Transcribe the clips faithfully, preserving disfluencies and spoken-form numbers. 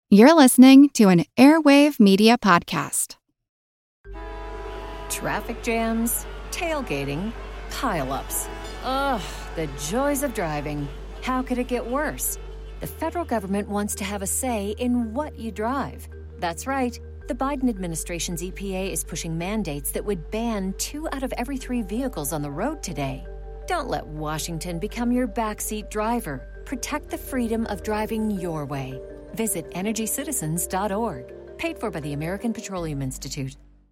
You're listening to an Airwave Media Podcast. Traffic jams, tailgating, pile-ups. Ugh, the joys of driving. How could it get worse? The federal government wants to have a say in what you drive. That's right. The Biden administration's E P A is pushing mandates that would ban two out of every three vehicles on the road today. Don't let Washington become your backseat driver. Protect the freedom of driving your way. Visit energy citizens dot org. Paid for by the American Petroleum Institute.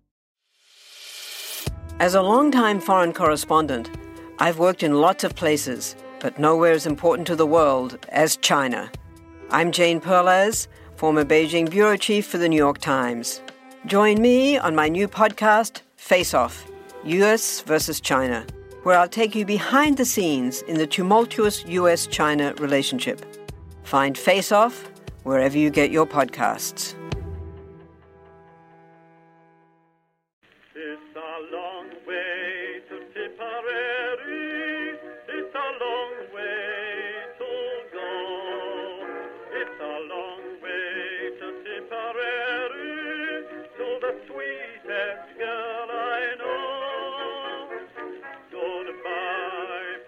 As a longtime foreign correspondent, I've worked in lots of places, but nowhere as important to the world as China. I'm Jane Perlez, former Beijing bureau chief for the New York Times. Join me on my new podcast, Face Off, U S versus China, where I'll take you behind the scenes in the tumultuous U S China relationship. Find Face Off wherever you get your podcasts. It's a long way to Tipperary. It's a long way to go. It's a long way to Tipperary, to the sweetest girl I know. Goodbye,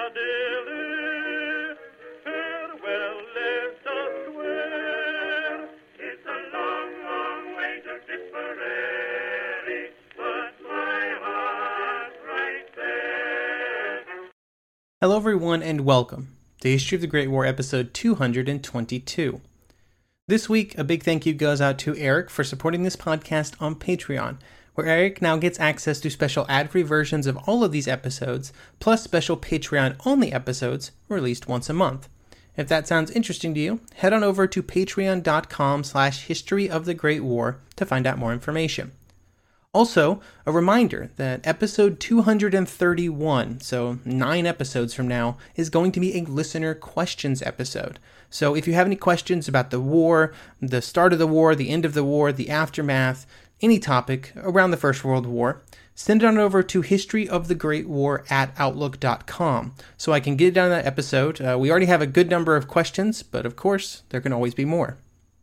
Piccadilly. Farewell, Leicester Square. It's a long, long way to Tipperary, but my heart's right there. Hello everyone and welcome to History of the Great War episode two hundred twenty-two. This week, a big thank you goes out to Eric for supporting this podcast on Patreon, where Eric now gets access to special ad-free versions of all of these episodes, plus special Patreon-only episodes released once a month. If that sounds interesting to you, head on over to patreon.com slash history of the Great War to find out more information. Also, a reminder that episode two hundred thirty-one, so nine episodes from now, is going to be a listener questions episode. So if you have any questions about the war, the start of the war, the end of the war, the aftermath, any topic around the First World War, send it on over to historyofthegreatwar at outlook dot com so I can get it down that episode. Uh, we already have a good number of questions, but of course, there can always be more.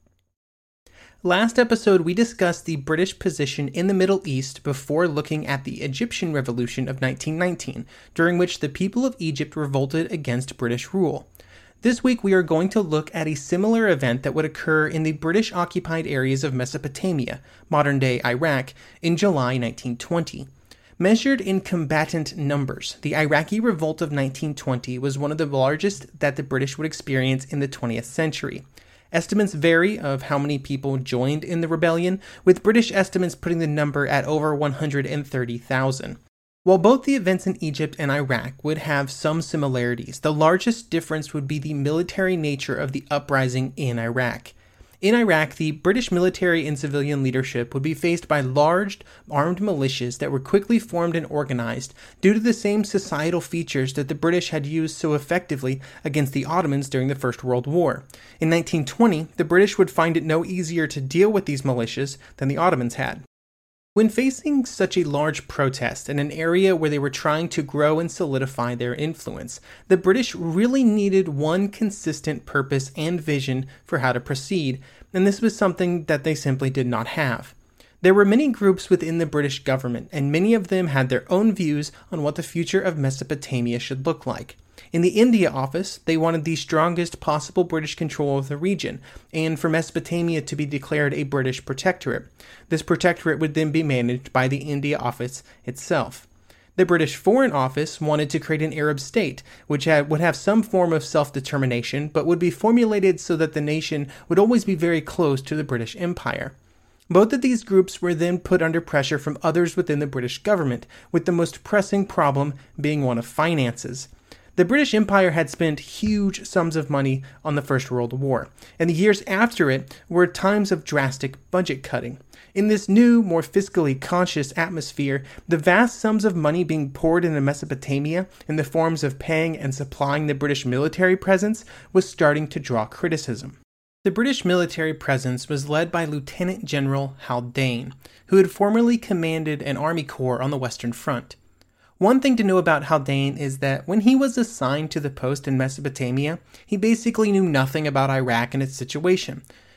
Last episode, we discussed the British position in the Middle East before looking at the Egyptian Revolution of nineteen nineteen, during which the people of Egypt revolted against British rule. This week, we are going to look at a similar event that would occur in the British-occupied areas of Mesopotamia, modern-day Iraq, in July nineteen twenty. Measured in combatant numbers, the Iraqi Revolt of nineteen twenty was one of the largest that the British would experience in the twentieth century. Estimates vary of how many people joined in the rebellion, with British estimates putting the number at over one hundred thirty thousand. While both the events in Egypt and Iraq would have some similarities, the largest difference would be the military nature of the uprising in Iraq. In Iraq, the British military and civilian leadership would be faced by large, armed militias that were quickly formed and organized due to the same societal features that the British had used so effectively against the Ottomans during the First World War. In nineteen twenty, the British would find it no easier to deal with these militias than the Ottomans had. When facing such a large protest in an area where they were trying to grow and solidify their influence, the British really needed one consistent purpose and vision for how to proceed, and this was something that they simply did not have. There were many groups within the British government, and many of them had their own views on what the future of Mesopotamia should look like. In the India office, they wanted the strongest possible British control of the region, and for Mesopotamia to be declared a British protectorate. This protectorate would then be managed by the India office itself. The British Foreign Office wanted to create an Arab state, which had, would have some form of self-determination, but would be formulated so that the nation would always be very close to the British Empire. Both of these groups were then put under pressure from others within the British government, with the most pressing problem being one of finances. The British Empire had spent huge sums of money on the First World War, and the years after it were times of drastic budget cutting. In this new, more fiscally conscious atmosphere, the vast sums of money being poured into Mesopotamia in the forms of paying and supplying the British military presence was starting to draw criticism. The British military presence was led by Lieutenant General Haldane, who had formerly commanded an army corps on the Western Front. One thing to know about Haldane is that when he was assigned to the post in Mesopotamia, he basically knew nothing about Iraq and its situation.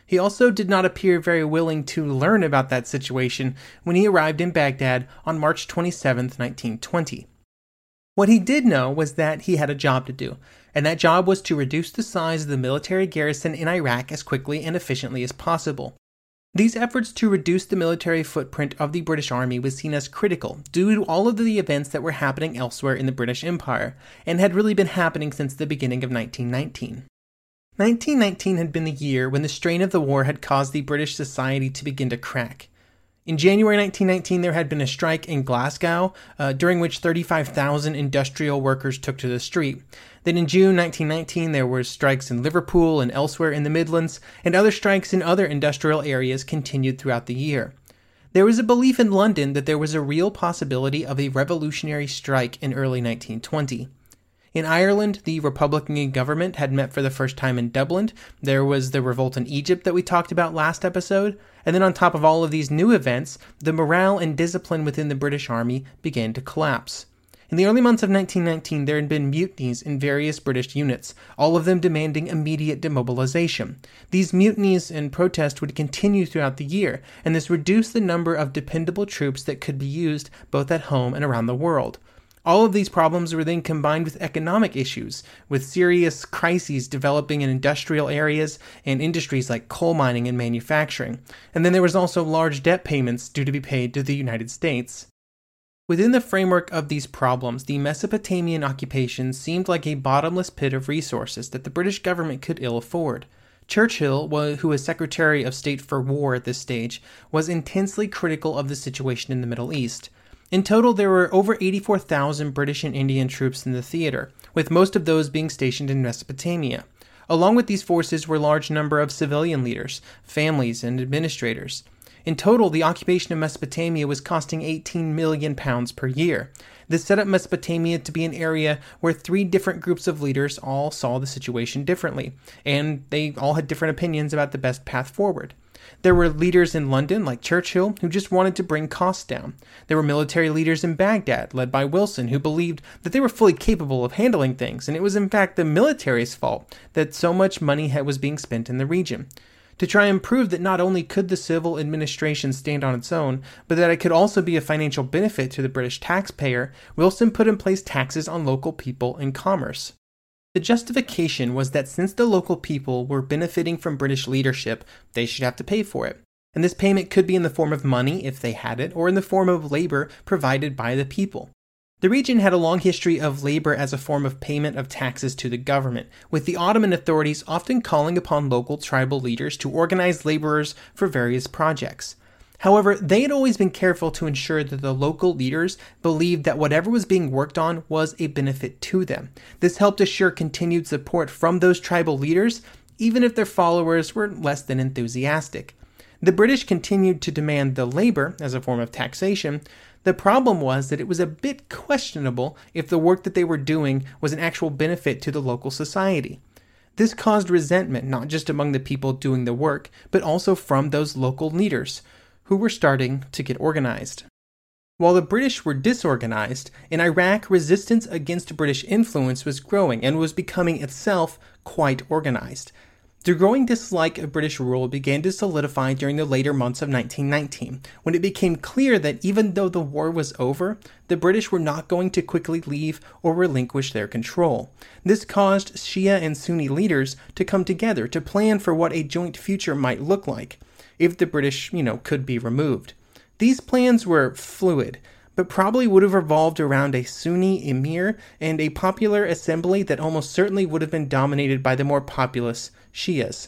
He also did not appear very willing to learn about that situation when he arrived in Baghdad on March twenty-seventh, nineteen twenty. What he did know was that he had a job to do, and that job was to reduce the size of the military garrison in Iraq as quickly and efficiently as possible. These efforts to reduce the military footprint of the British Army was seen as critical due to all of the events that were happening elsewhere in the British Empire, and had really been happening since the beginning of nineteen nineteen. nineteen nineteen had been the year when the strain of the war had caused the British society to begin to crack. In January nineteen nineteen, there had been a strike in Glasgow, uh, during which thirty-five thousand industrial workers took to the street. Then in June nineteen nineteen, there were strikes in Liverpool and elsewhere in the Midlands, and other strikes in other industrial areas continued throughout the year. There was a belief in London that there was a real possibility of a revolutionary strike in early nineteen twenty. In Ireland, the Republican government had met for the first time in Dublin. There was the revolt in Egypt that we talked about last episode. And then on top of all of these new events, the morale and discipline within the British Army began to collapse. In the early months of nineteen nineteen, there had been mutinies in various British units, all of them demanding immediate demobilization. These mutinies and protests would continue throughout the year, and this reduced the number of dependable troops that could be used both at home and around the world. All of these problems were then combined with economic issues, with serious crises developing in industrial areas and industries like coal mining and manufacturing. And then there was also large debt payments due to be paid to the United States. Within the framework of these problems, the Mesopotamian occupation seemed like a bottomless pit of resources that the British government could ill afford. Churchill, who was Secretary of State for War at this stage, was intensely critical of the situation in the Middle East. In total, there were over eighty-four thousand British and Indian troops in the theater, with most of those being stationed in Mesopotamia. Along with these forces were a large number of civilian leaders, families, and administrators. In total, the occupation of Mesopotamia was costing eighteen million pounds per year. This set up Mesopotamia to be an area where three different groups of leaders all saw the situation differently, and they all had different opinions about the best path forward. There were leaders in London, like Churchill, who just wanted to bring costs down. There were military leaders in Baghdad, led by Wilson, who believed that they were fully capable of handling things, and it was in fact the military's fault that so much money was being spent in the region. To try and prove that not only could the civil administration stand on its own, but that it could also be a financial benefit to the British taxpayer, Wilson put in place taxes on local people and commerce. The justification was that since the local people were benefiting from British leadership, they should have to pay for it. And this payment could be in the form of money, if they had it, or in the form of labor provided by the people. The region had a long history of labor as a form of payment of taxes to the government, with the Ottoman authorities often calling upon local tribal leaders to organize laborers for various projects. However, they had always been careful to ensure that the local leaders believed that whatever was being worked on was a benefit to them. This helped assure continued support from those tribal leaders, even if their followers were less than enthusiastic. The British continued to demand the labor as a form of taxation. The problem was that it was a bit questionable if the work that they were doing was an actual benefit to the local society. This caused resentment not just among the people doing the work, but also from those local leaders, who were starting to get organized. While the British were disorganized, in Iraq, resistance against British influence was growing and was becoming itself quite organized. The growing dislike of British rule began to solidify during the later months of nineteen nineteen, when it became clear that even though the war was over, the British were not going to quickly leave or relinquish their control. This caused Shia and Sunni leaders to come together to plan for what a joint future might look like, if the British, you know, could be removed. These plans were fluid, but probably would have revolved around a Sunni emir and a popular assembly that almost certainly would have been dominated by the more populous Shias.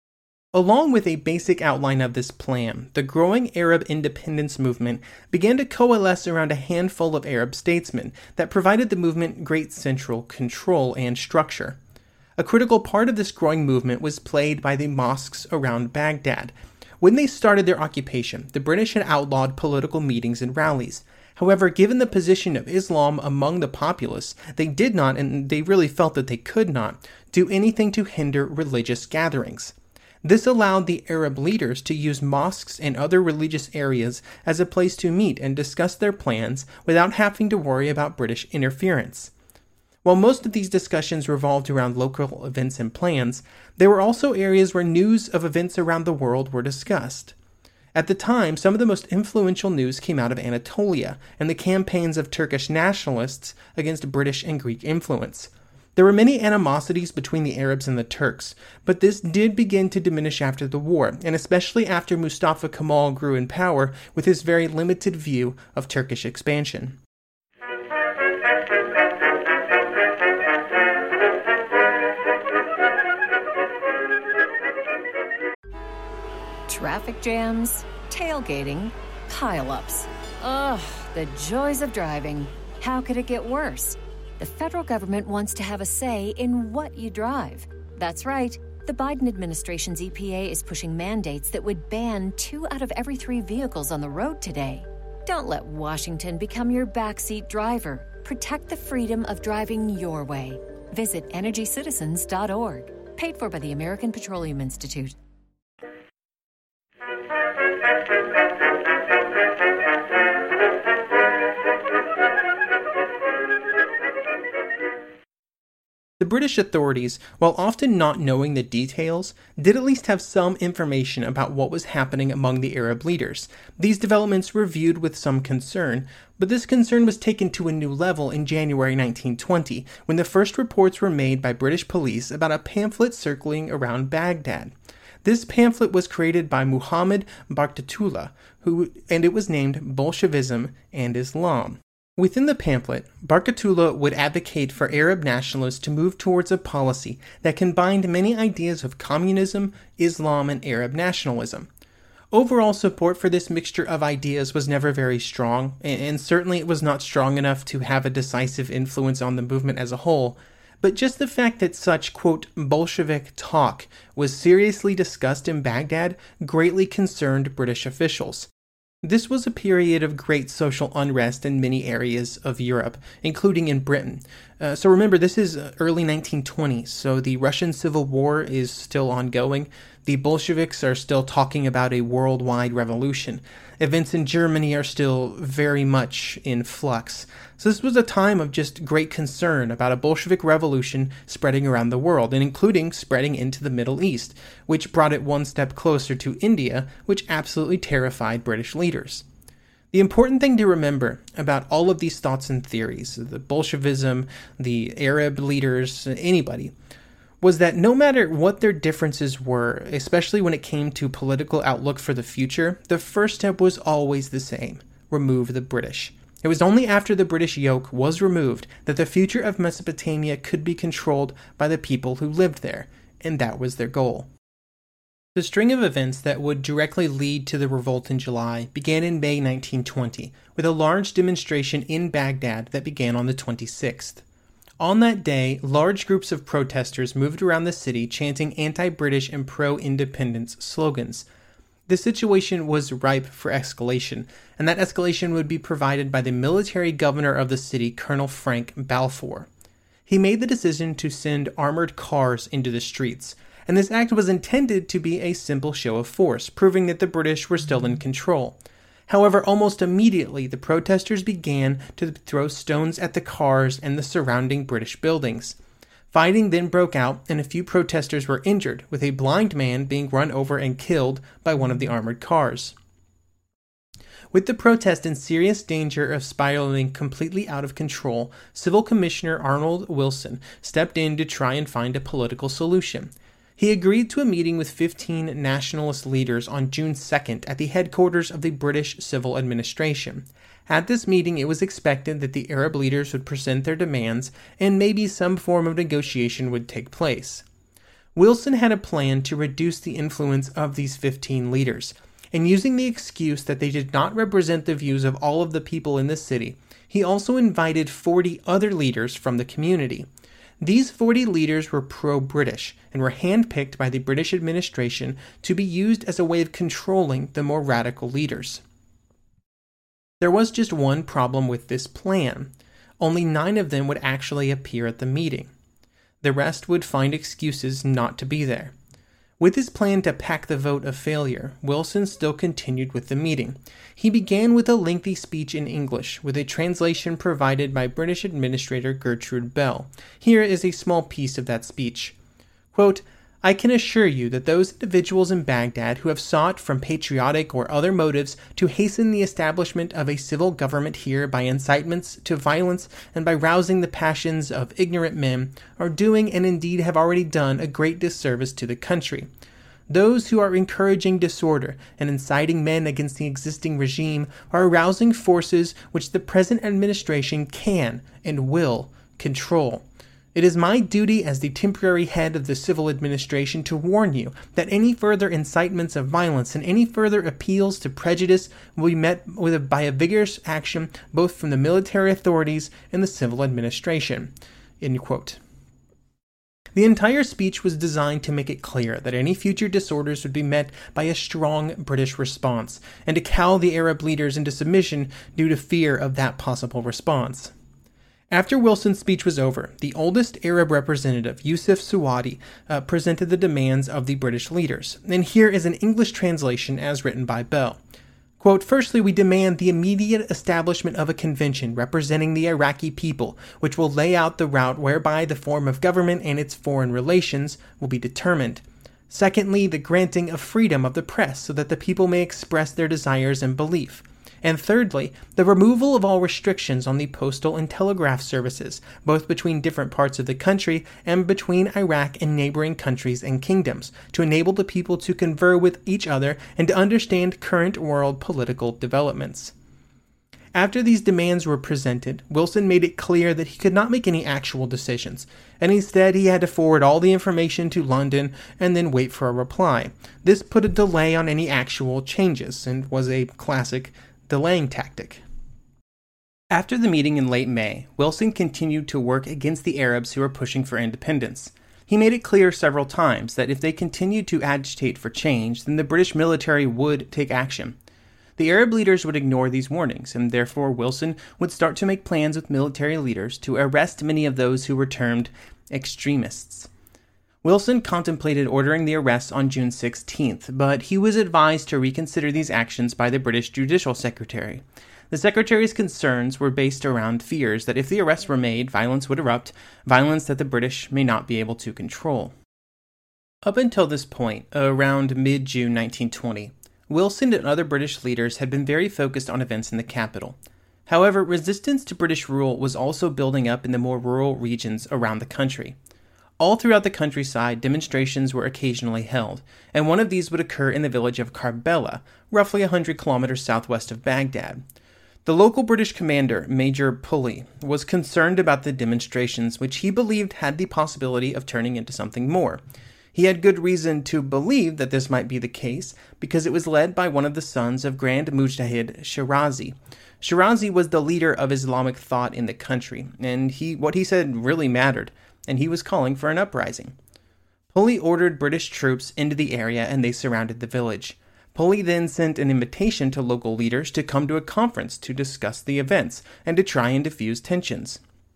Along with a basic outline of this plan, the growing Arab independence movement began to coalesce around a handful of Arab statesmen that provided the movement great central control and structure. A critical part of this growing movement was played by the mosques around Baghdad. When they started their occupation, the British had outlawed political meetings and rallies. However, given the position of Islam among the populace, they did not, and they really felt that they could not, do anything to hinder religious gatherings. This allowed the Arab leaders to use mosques and other religious areas as a place to meet and discuss their plans without having to worry about British interference. While most of these discussions revolved around local events and plans, there were also areas where news of events around the world were discussed. At the time, some of the most influential news came out of Anatolia and the campaigns of Turkish nationalists against British and Greek influence. There were many animosities between the Arabs and the Turks, but this did begin to diminish after the war, and especially after Mustafa Kemal grew in power with his very limited view of Turkish expansion. Traffic jams, tailgating, pileups. Ugh, the joys of driving. How could it get worse? The federal government wants to have a say in what you drive. That's right. The Biden administration's E P A is pushing mandates that would ban two out of every three vehicles on the road today. Don't let Washington become your backseat driver. Protect the freedom of driving your way. Visit energy citizens dot org. Paid for by the American Petroleum Institute. The British authorities, while often not knowing the details, did at least have some information about what was happening among the Arab leaders. These developments were viewed with some concern, but this concern was taken to a new level in January nineteen twenty, when the first reports were made by British police about a pamphlet circling around Baghdad. This pamphlet was created by Muhammad Barkatullah, who, and it was named Bolshevism and Islam. Within the pamphlet, Barkatullah would advocate for Arab nationalists to move towards a policy that combined many ideas of communism, Islam, and Arab nationalism. Overall support for this mixture of ideas was never very strong, and certainly it was not strong enough to have a decisive influence on the movement as a whole, but just the fact that such, quote, Bolshevik talk was seriously discussed in Baghdad greatly concerned British officials. This was a period of great social unrest in many areas of Europe, including in Britain. Uh, so remember, this is early nineteen twenties, so the Russian Civil War is still ongoing. The Bolsheviks are still talking about a worldwide revolution. Events in Germany are still very much in flux. So this was a time of just great concern about a Bolshevik revolution spreading around the world, and including spreading into the Middle East, which brought it one step closer to India, which absolutely terrified British leaders. The important thing to remember about all of these thoughts and theories, the Bolshevism, the Arab leaders, anybody, was that no matter what their differences were, especially when it came to political outlook for the future, the first step was always the same: remove the British. It was only after the British yoke was removed that the future of Mesopotamia could be controlled by the people who lived there, and that was their goal. The string of events that would directly lead to the revolt in July began in May nineteen twenty, with a large demonstration in Baghdad that began on the twenty-sixth. On that day, large groups of protesters moved around the city chanting anti-British and pro-independence slogans. The situation was ripe for escalation, and that escalation would be provided by the military governor of the city, Colonel Frank Balfour. He made the decision to send armored cars into the streets, and this act was intended to be a simple show of force, proving that the British were still in control. However, almost immediately, the protesters began to throw stones at the cars and the surrounding British buildings. Fighting then broke out, and a few protesters were injured, with a blind man being run over and killed by one of the armored cars. With the protest in serious danger of spiraling completely out of control, Civil Commissioner Arnold Wilson stepped in to try and find a political solution. He agreed to a meeting with fifteen nationalist leaders on June second at the headquarters of the British Civil Administration. At this meeting, it was expected that the Arab leaders would present their demands, and maybe some form of negotiation would take place. Wilson had a plan to reduce the influence of these fifteen leaders, and using the excuse that they did not represent the views of all of the people in the city, he also invited forty other leaders from the community. These forty leaders were pro-British and were handpicked by the British administration to be used as a way of controlling the more radical leaders. There was just one problem with this plan. Only nine of them would actually appear at the meeting. The rest would find excuses not to be there. With his plan to pack the vote of failure, Wilson still continued with the meeting. He began with a lengthy speech in English, with a translation provided by British Administrator Gertrude Bell. Here is a small piece of that speech. Quote, "I can assure you that those individuals in Baghdad who have sought from patriotic or other motives to hasten the establishment of a civil government here by incitements to violence and by rousing the passions of ignorant men are doing and indeed have already done a great disservice to the country. Those who are encouraging disorder and inciting men against the existing regime are arousing forces which the present administration can and will control. It is my duty as the temporary head of the civil administration to warn you that any further incitements of violence and any further appeals to prejudice will be met with a, by a vigorous action both from the military authorities and the civil administration." End quote. The entire speech was designed to make it clear that any future disorders would be met by a strong British response, and to cow the Arab leaders into submission due to fear of that possible response. After Wilson's speech was over, the oldest Arab representative, Yusuf Suwadi, uh, presented the demands of the British leaders. And here is an English translation as written by Bell. Quote, "Firstly, we demand the immediate establishment of a convention representing the Iraqi people, which will lay out the route whereby the form of government and its foreign relations will be determined. Secondly, the granting of freedom of the press so that the people may express their desires and belief. And thirdly, the removal of all restrictions on the postal and telegraph services, both between different parts of the country and between Iraq and neighboring countries and kingdoms, to enable the people to confer with each other and to understand current world political developments." After these demands were presented, Wilson made it clear that he could not make any actual decisions, and instead he had to forward all the information to London and then wait for a reply. This put a delay on any actual changes and was a classic delaying tactic. After the meeting in late May, Wilson continued to work against the Arabs who were pushing for independence. He made it clear several times that if they continued to agitate for change, then the British military would take action. The Arab leaders would ignore these warnings, and therefore Wilson would start to make plans with military leaders to arrest many of those who were termed extremists. Wilson contemplated ordering the arrests on June sixteenth, but he was advised to reconsider these actions by the British Judicial Secretary. The Secretary's concerns were based around fears that if the arrests were made, violence would erupt, violence that the British may not be able to control. Up until this point, around mid-June nineteen twenty, Wilson and other British leaders had been very focused on events in the capital. However, resistance to British rule was also building up in the more rural regions around the country. All throughout the countryside, demonstrations were occasionally held, and one of these would occur in the village of Karbala, roughly one hundred kilometers southwest of Baghdad. The local British commander, Major Pulley, was concerned about the demonstrations, which he believed had the possibility of turning into something more. He had good reason to believe that this might be the case, because it was led by one of the sons of Grand Mujtahid Shirazi. Shirazi was the leader of Islamic thought in the country, and he what he said really mattered, and he was calling for an uprising. Pulley ordered British troops into the area, and they surrounded the village. Pulley then sent an invitation to local leaders to come to a conference to discuss the events and to try and diffuse tensions.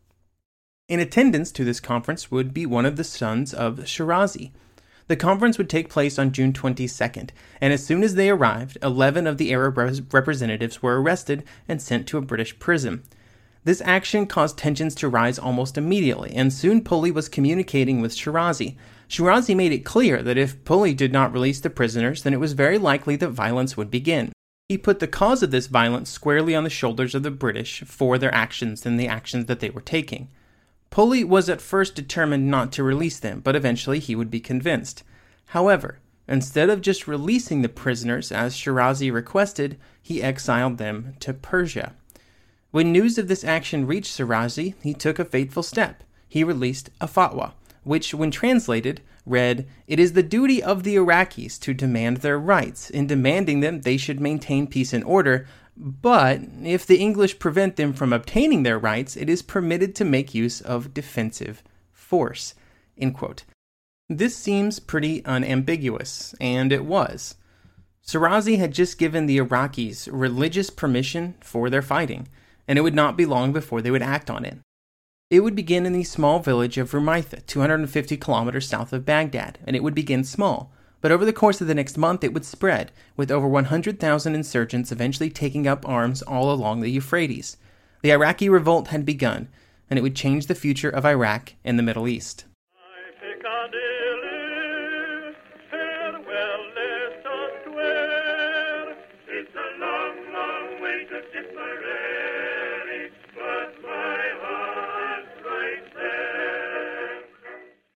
In attendance to this conference would be one of the sons of Shirazi. The conference would take place on June twenty-second, and as soon as they arrived, eleven of the Arab representatives were arrested and sent to a British prison. This action caused tensions to rise almost immediately, and soon Pulley was communicating with Shirazi. Shirazi made it clear that if Pulley did not release the prisoners, then it was very likely that violence would begin. He put the cause of this violence squarely on the shoulders of the British for their actions and the actions that they were taking. Pulley was at first determined not to release them, but eventually he would be convinced. However, instead of just releasing the prisoners as Shirazi requested, he exiled them to Persia. When news of this action reached Shirazi, he took a fateful step. He released a fatwa, which, when translated, read, "It is the duty of the Iraqis to demand their rights. In demanding them, they should maintain peace and order, but if the English prevent them from obtaining their rights, it is permitted to make use of defensive force." End quote. This seems pretty unambiguous, and it was. Shirazi had just given the Iraqis religious permission for their fighting, and it would not be long before they would act on it. It would begin in the small village of Rumaitha, two hundred fifty kilometers south of Baghdad, and it would begin small, But over the course of the next month, it would spread, with over one hundred thousand insurgents eventually taking up arms all along the Euphrates. The Iraqi revolt had begun, and it would change the future of Iraq and the Middle East. Farewell, let us swear. It's a long, long way to Tipperary.